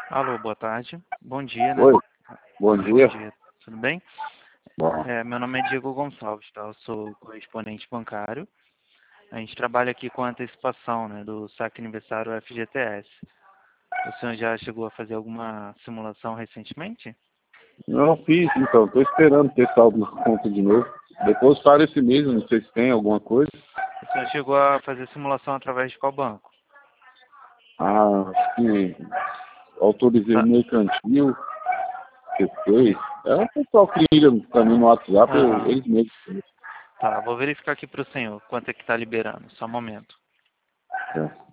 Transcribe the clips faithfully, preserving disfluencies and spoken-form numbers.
Alô, boa tarde. Bom dia, né? Oi, bom Bom dia. dia, tudo bem? Bom, É, meu nome é Diego Gonçalves, tá? Eu sou correspondente bancário. A gente trabalha aqui com antecipação, né, do saque aniversário F G T S. O senhor já chegou a fazer alguma simulação recentemente? não fiz, então, estou esperando ter saldo na conta de novo. Depois para esse mês, não sei se tem alguma coisa. O senhor chegou a fazer simulação através de qual banco? Ah, acho que autorizei o Tá. mercantil, que fez. É o pessoal que liga também no WhatsApp, eu- Aham. eles mesmos. Tá, vou verificar aqui para o senhor quanto é que está liberando. Só um momento. É.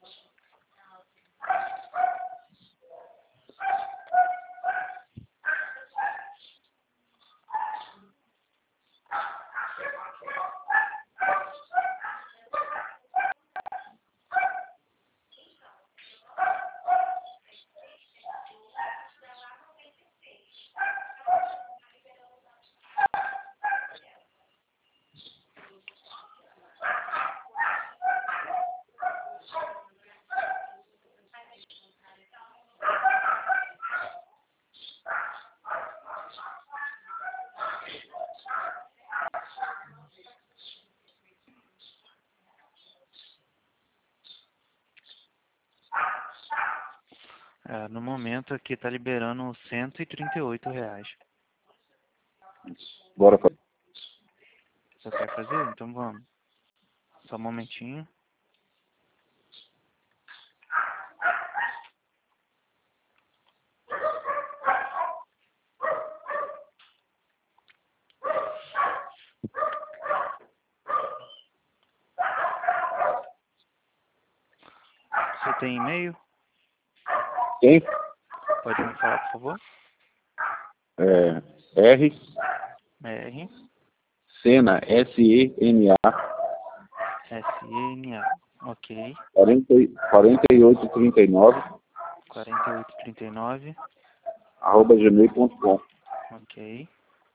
É, no momento aqui está liberando cento e trinta e oito reais. Bora pra... Você quer fazer? Então vamos. Só um momentinho. Você tem e-mail? Tem? Pode me falar, por favor? É, R, R, Sena, S E N A, S, N, A. Ok. quarenta e- quarenta e oito trinta e nove, quarenta e oito trinta e nove. arroba gmail ponto com. Ok.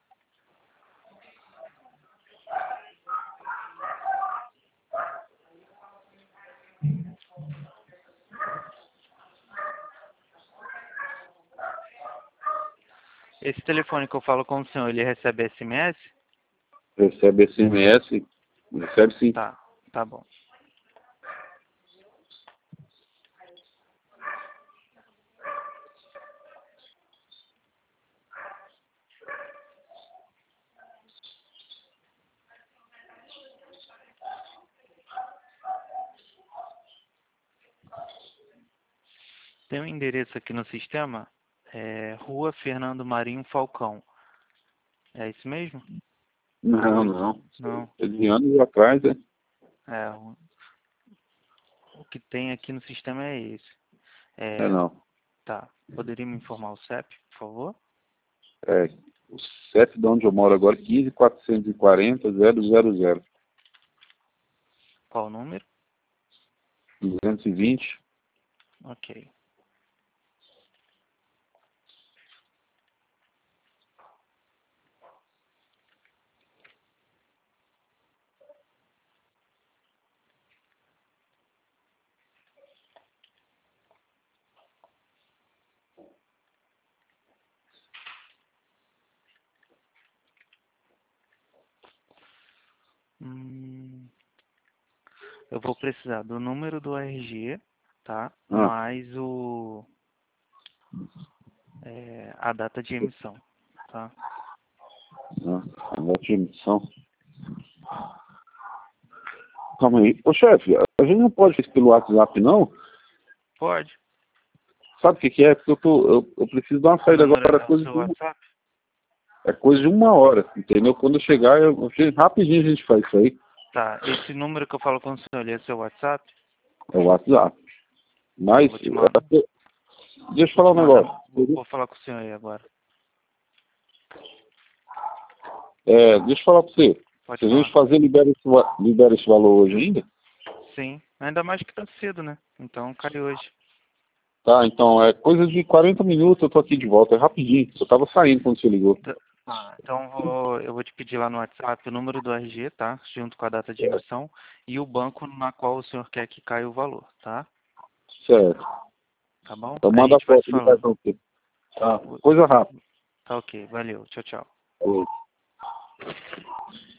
Esse telefone que eu falo com o senhor, ele recebe S M S? Recebe S M S, recebe sim. Tá, tá bom. Tem um endereço aqui no sistema, é Rua Fernando Marinho Falcão. É isso mesmo? Não, Oito. não. Não, É de anos atrás, né? é, o o que tem aqui no sistema é esse. É É, não. tá. Poderia me informar o C E P, por favor? É, o C E P de onde eu moro agora, quinze quatrocentos e quarenta zero zero zero. Qual o número? duzentos e vinte. Ok. Hum, eu vou precisar do número do R G, tá? Ah, Mais o, é, a data de emissão, tá? ah, a nota de emissão. Calma aí. Ô chefe, a gente não pode fazer pelo WhatsApp não? Pode. Sabe o que que é? Porque eu, tô, eu, eu preciso dar uma O saída número agora, é o coisa seu de uma, WhatsApp? é coisa de uma hora, entendeu? Quando eu chegar, eu, eu- rapidinho a gente faz isso aí. Tá. Esse número que eu falo com o senhor, ele é seu WhatsApp? É o WhatsApp. Então, eu Mas, vou te mandar. é, deixa eu Vou falar te um mandar. negócio. Vou, vou falar com o senhor aí agora. É, deixa eu falar pra você. Pode Se a gente falar. fazer, libera esse, va- libera esse valor hoje ainda? Sim. Ainda mais que tá cedo, né? Então, cai hoje. Tá, então é coisa de quarenta minutos, eu tô aqui de volta, é rapidinho. Eu tava saindo quando você ligou. Tá. Ah, então vou, eu vou te pedir lá no WhatsApp o número do R G, tá? Junto com a data de emissão e o banco na qual o senhor quer que caia o valor, tá? Certo. Tá bom? Então A manda a gente vai foto se do falando. cartão. Tá, coisa rápida. Tá ok, valeu, tchau, tchau. Oi.